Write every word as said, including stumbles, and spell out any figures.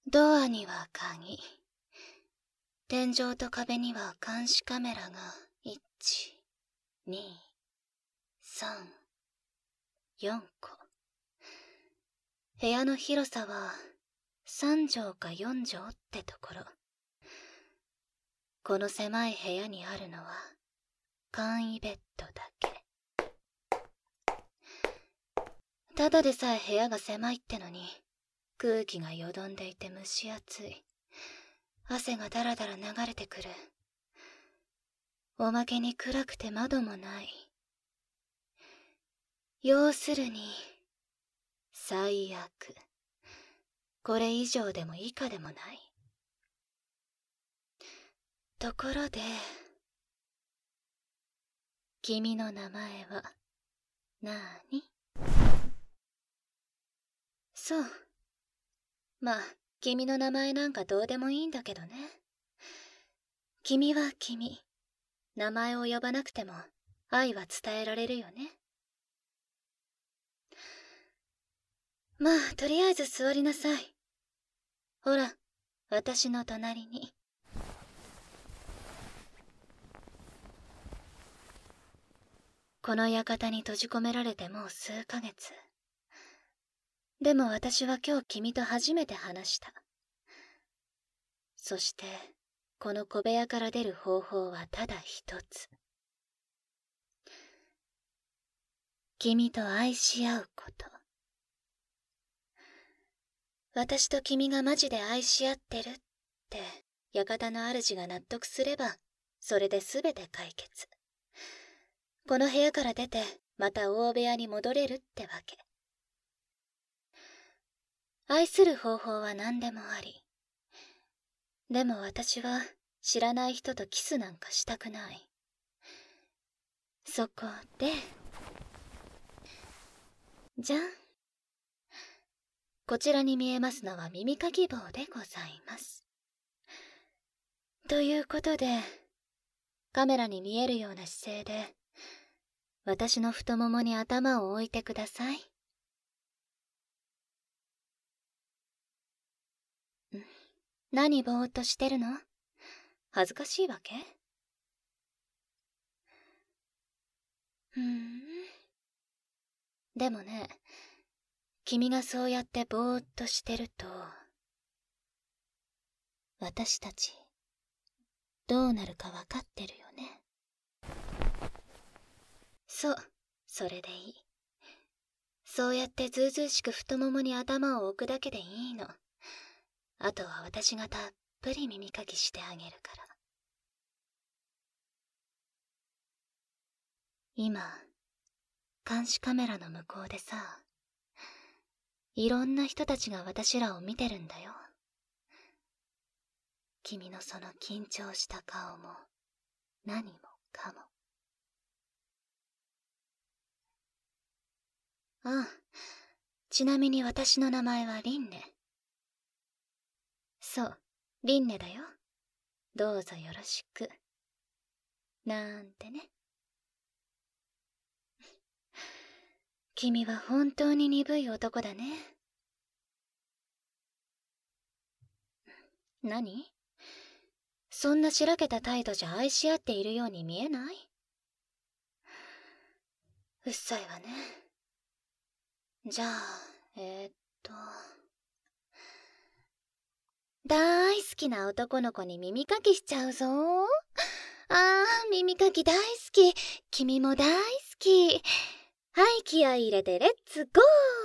ドアには鍵。天井と壁には監視カメラがいち、に、さん、よんこ。部屋の広さはさんじょうかよんじょうってところ。この狭い部屋にあるのは簡易ベッドだけ。ただでさえ部屋が狭いってのに空気がよどんでいて蒸し暑い。汗がだらだら流れてくる。おまけに暗くて窓もない。要するに最悪。これ以上でも以下でもない。ところで、君の名前はなーに？そう。まあ、君の名前なんかどうでもいいんだけどね。君は君。名前を呼ばなくても愛は伝えられるよね。まあ、とりあえず座りなさい。ほら、私の隣に。この館に閉じ込められてもう数ヶ月。でも私は今日君と初めて話した。そして、この小部屋から出る方法はただ一つ。君と愛し合うこと。私と君がマジで愛し合ってるって、館の主が納得すれば、それで全て解決。この部屋から出て、また大部屋に戻れるってわけ。愛する方法は何でもあり。でも私は知らない人とキスなんかしたくない。そこで、じゃん。こちらに見えますのは耳かき棒でございます。ということで、カメラに見えるような姿勢で、私の太ももに頭を置いてください。ん？何ぼーっとしてるの？恥ずかしいわけ？ふーん。でもね、君がそうやってぼーっとしてると、私たち、どうなるかわかってるよね。そう、それでいい。そうやってずうずうしく太ももに頭を置くだけでいいの。あとは私がたっぷり耳かきしてあげるから。今、監視カメラの向こうでさ、いろんな人たちが私らを見てるんだよ。君のその緊張した顔も、何もかも。ああ、ちなみに私の名前はリンネ。そう、リンネだよ。どうぞよろしく。なんてね。君は本当に鈍い男だね。何？そんなしらけた態度じゃ愛し合っているように見えない？うっさいわね。じゃあ、えー、っと。大好きな男の子に耳かきしちゃうぞ。あー、耳かき大好き。君も大好き。はい、気合い入れてレッツゴー。